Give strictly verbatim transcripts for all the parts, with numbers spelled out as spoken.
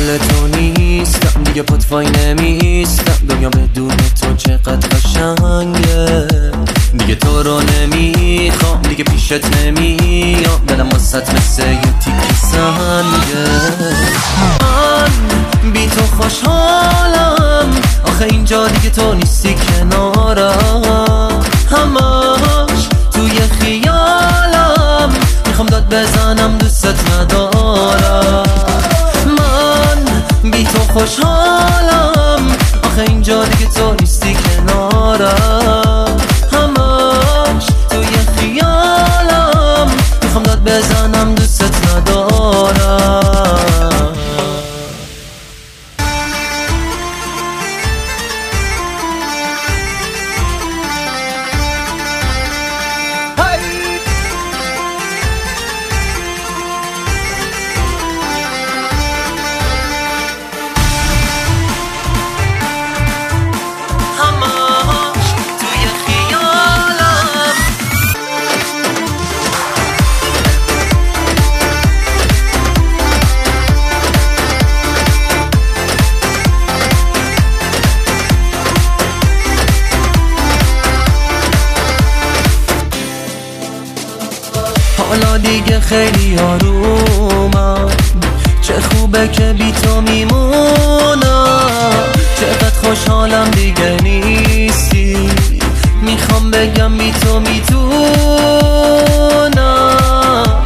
مال تو نیستم دیگه، پتفای نمیستم. دنیا بدون تو چقدر قشنگه، دیگه تو رو نمیخوام، دیگه پیشت نمیام. دلم واسط مثل یه تیک سنگه. من بی تو خوشحالم، آخه اینجا دیگه تو نیستی کنارم. همش توی خیالم، میخوام داد بزنم دوست ندارم. من بی تو خوشحالم، آخه اینجا دیگه تو نیستی کنارم. همش توی خیالم، میخوام داد بزنم دوست ندارم. حالا دیگه خیلی آرومم، چه خوبه که بی تو میمونم. چقدر خوشحالم دیگه نیستی، میخوام بگم بی تو میتونم،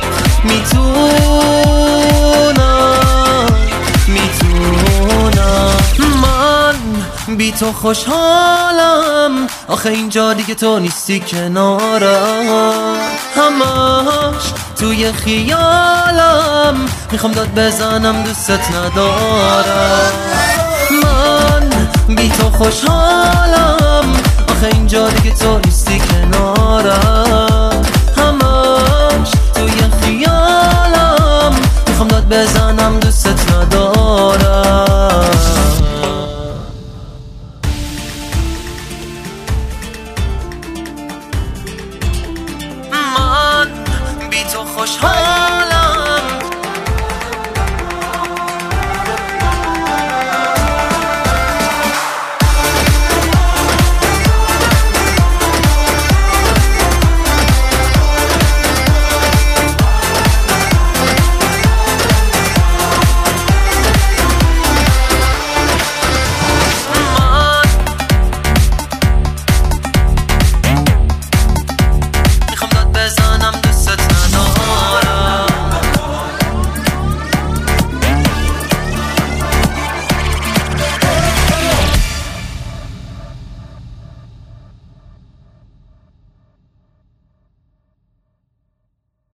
میتونم، میتونم. من بی تو خوشحالم، آخه اینجا دیگه تو نیستی کنارم. همش توی خیالم، میخوام داد بزنم دوست ندارم. من بی تو خوشحالم، آخه اینجا دیگه تو نیستی کنارم.